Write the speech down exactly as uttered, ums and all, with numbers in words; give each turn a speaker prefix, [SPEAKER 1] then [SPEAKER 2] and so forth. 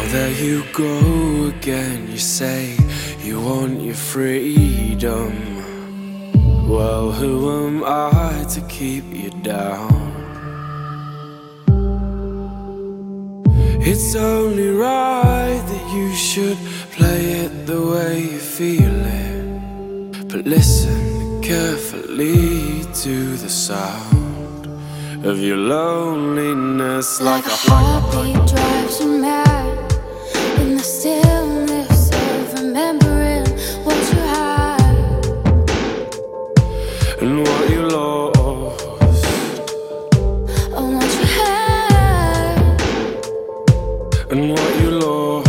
[SPEAKER 1] there you go again. You say you want your freedom. Well, who am I to keep you down? It's only right that you should play it the way you feel it. But listen carefully to the sound of your loneliness.
[SPEAKER 2] Like, like a heartbeat drives you mad in the stillness of remembering what you had
[SPEAKER 1] and what you lost,
[SPEAKER 2] and what you had
[SPEAKER 1] and what you lost.